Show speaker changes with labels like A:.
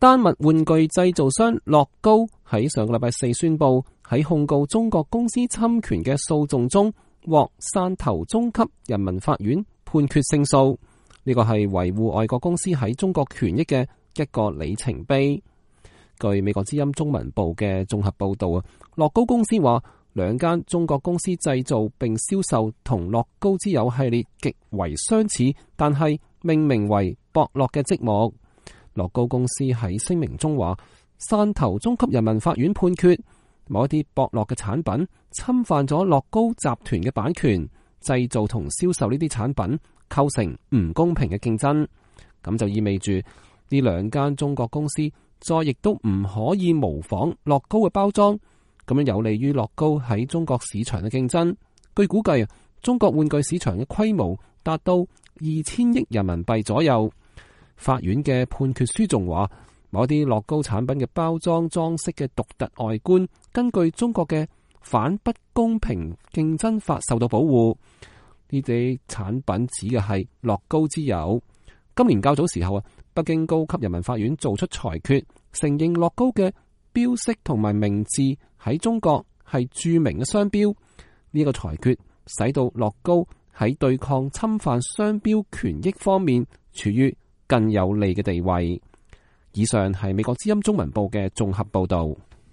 A: 丹麥玩具製造商樂高喺上個禮拜四宣布，喺控告中國公司侵權嘅訴訟中，獲汕頭中級人民法院判決勝訴。呢個係維護外國公司喺中國權益嘅一個里程碑。據美國之音中文部嘅綜合報道啊，樂高公司話，兩間中國公司製造並銷售同樂高之友系列極為相似，但係命名為博樂嘅積木。樂高公司喺聲明中話，汕頭中級人民法院判決某一啲博樂嘅產品侵犯咗樂高集團嘅版權，製造同銷售呢啲產品構成唔公平嘅競爭。咁就意味住呢兩間中國公司再亦都唔可以模仿樂高嘅包裝，咁樣有利於樂高喺中國市場嘅競爭。據估計，中國玩具市場嘅規模達到2000億人民幣左右。法院嘅判決書仲話，某啲樂高產品嘅包裝裝飾嘅獨特外觀，根據中國嘅反不公平競爭法受到保護。呢啲產品指嘅係樂高之友。今年較早時候啊，北京高級人民法院做出裁決，承認樂高嘅標識同埋名字喺中國係著名嘅商標。呢個裁決使到樂高喺對抗侵犯商標權益方面處於更有利嘅地位。以上係美國之音中文部嘅綜合報道。